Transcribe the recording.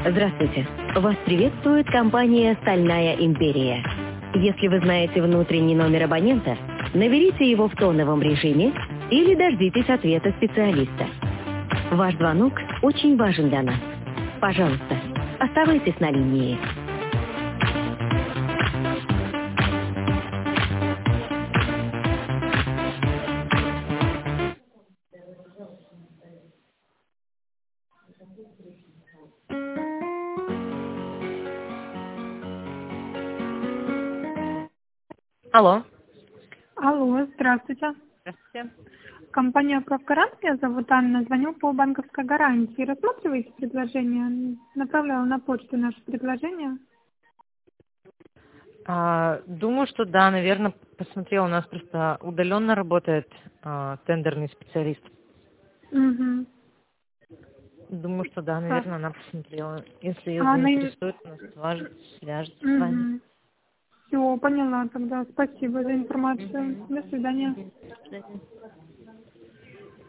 Здравствуйте. Вас приветствует компания «Стальная империя». Если вы знаете внутренний номер абонента, наберите его в тоновом режиме или дождитесь ответа специалиста. Ваш звонок очень важен для нас. Пожалуйста, оставайтесь на линии. Алло. Алло, здравствуйте. Здравствуйте. Компания «Правгарант», меня зовут Анна, звоню по банковской гарантии. Рассматриваете предложение? Направляла на почту наше предложение. Думаю, что да, наверное, посмотрела, у нас просто удаленно работает тендерный специалист. Угу. Думаю, что да, Так. наверное, она посмотрела. Если ее А, заинтересует, она свяжется с вами. Угу. Все, поняла тогда. Спасибо за информацию. До свидания. До свидания.